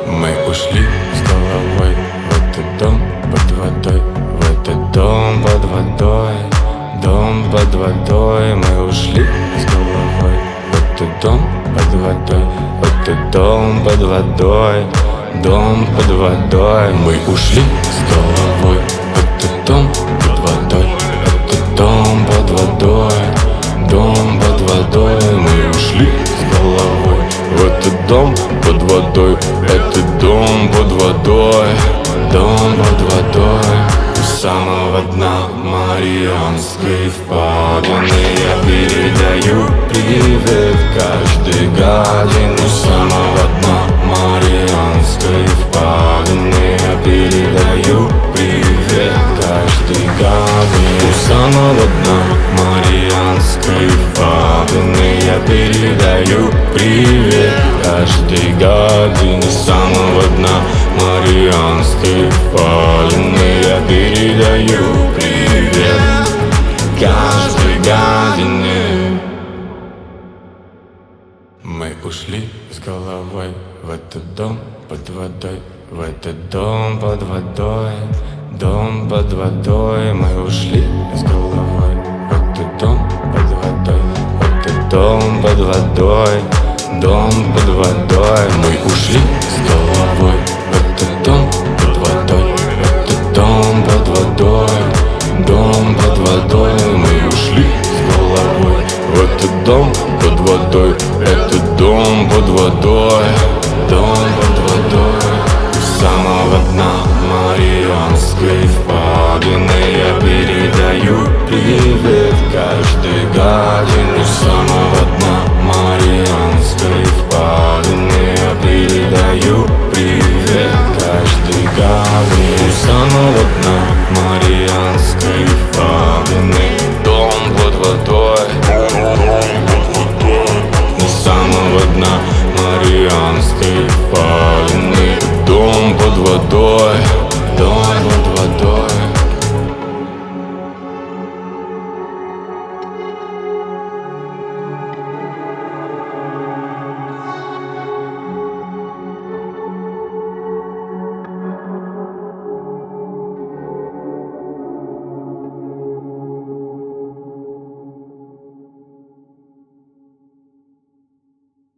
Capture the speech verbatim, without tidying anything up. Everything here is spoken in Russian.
Мы ушли с головой в этот дом под водой, в этот дом под водой, дом под водой. Мы ушли с головой в этот дом под водой, в этот дом под водой, дом под водой. Мы ушли с головой в этот дом под водой, этот дом под водой, дом под водой. Мы ушли с головой в этот дом под водой, этот дом под водой, дом под водой. У самого дна Марианской впадины я передаю привет каждой гадине. У самого дна Марианской впадины я передаю привет каждой гадине. У самого дна Марианской впадины я передаю привет каждой гадине. С самого дна Марианской впадины я передаю привет каждой гадине. Мы ушли с головой в этот дом под водой, в этот дом под водой, дом под водой. Мы ушли с головой в этот дом под водой, в этот дом под водой, дом под водой. Мы ушли с головой в этот дом под водой, в этот дом под водой, дом под водой. Мы ушли с головой в этот дом под водой, этот дом под водой, дом под водой. У самого дна Марианской впадины я передаю привет каждой гадине. У самого дна Марианской впадины я передаю привет каждой гадине. У самого дна Марианской